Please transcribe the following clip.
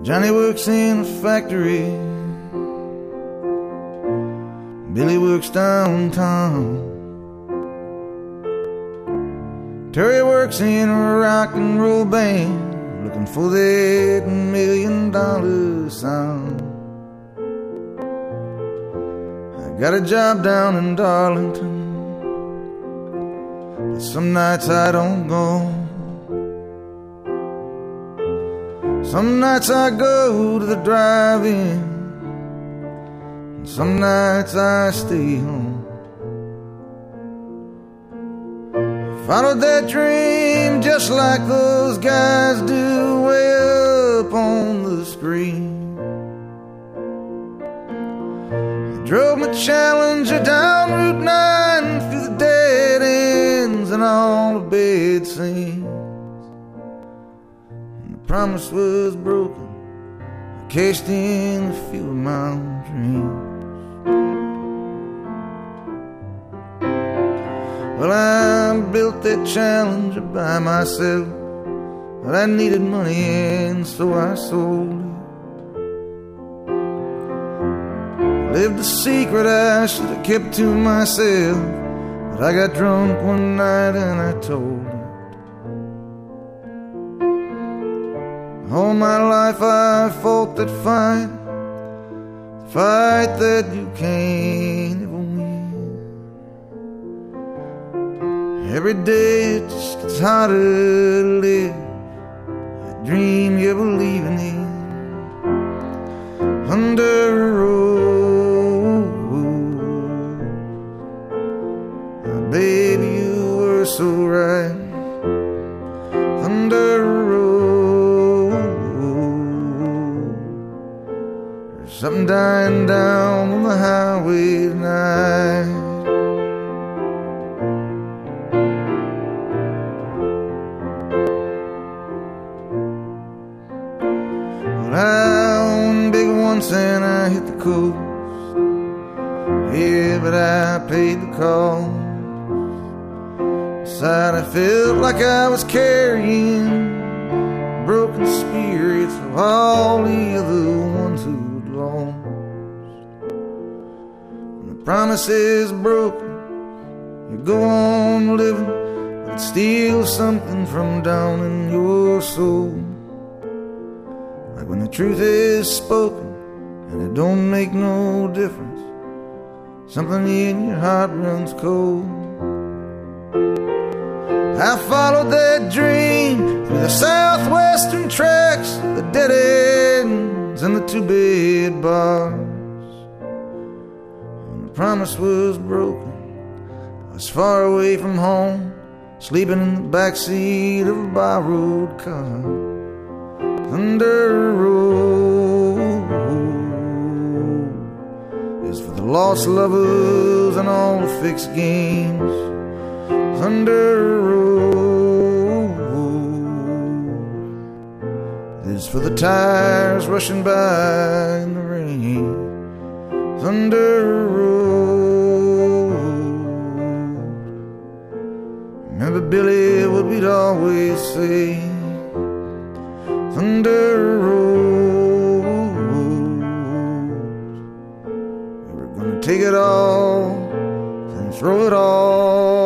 Johnny works in a factory, Billy works downtown, Terry works in a rock and roll band, looking for that $1 million sound. I got a job down in Darlington, but some nights I don't go. Some nights I go to the drive-in, and some nights I stay home. Followed that dream just like those guys do way up on the screen. I drove my Challenger down Route 9 through the dead ends and all the bad scenes. And the promise was broken, I cashed in the field of my dreams. Well, I built that Challenger by myself, but I needed money and so I sold it. Lived a secret I should have kept to myself, but I got drunk one night and I told it. All my life I fought that fight, the fight that you can't ever win. Every day it just gets harder to live that dream you're believing in. Under a rose, now baby you were so right. Under a rose, there's something dying down on the highway tonight. I won big once and I hit the coast, yeah, but I paid the cost. Inside I felt like I was carrying broken spirits of all the other ones who'd lost. When the promise is broken, you go on living, but it's still something from down in your soul. Like when the truth is spoken and it don't make no difference, something in your heart runs cold. I followed that dream through the southwestern tracks, the dead ends and the two-bed bars. When the promise was broken, I was far away from home, sleeping in the backseat of a borrowed car. Under a rose is for the lost lovers and all the fixed games. Under a rose is for the tires rushing by in the rain. Under a rose, remember Billy, what we'd always say. Under a rose, we were gonna take it all and throw it all